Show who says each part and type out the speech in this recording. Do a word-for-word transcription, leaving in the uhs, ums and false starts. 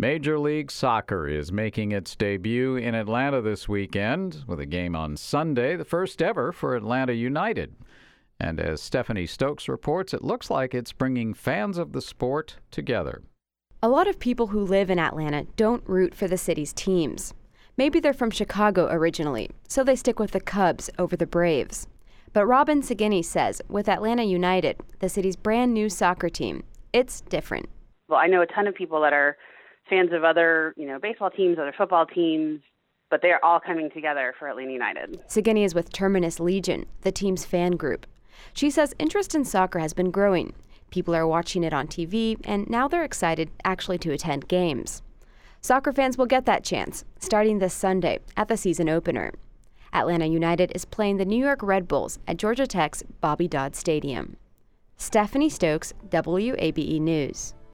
Speaker 1: Major League Soccer is making its debut in Atlanta this weekend with a game on Sunday, the first ever for Atlanta United. And as Stephanie Stokes reports, it looks like it's bringing fans of the sport together.
Speaker 2: A lot of people who live in Atlanta don't root for the city's teams. Maybe they're from Chicago originally, so they stick with the Cubs over the Braves. But Robin Sagini says with Atlanta United, the city's brand new soccer team, it's different.
Speaker 3: Well, I know a ton of people that are fans of other, you know, baseball teams, other football teams, but they're all coming together for Atlanta United.
Speaker 2: Sagini is with Terminus Legion, the team's fan group. She says interest in soccer has been growing. People are watching it on T V, and now they're excited actually to attend games. Soccer fans will get that chance starting this Sunday at the season opener. Atlanta United is playing the New York Red Bulls at Georgia Tech's Bobby Dodd Stadium. Stephanie Stokes, W A B E News.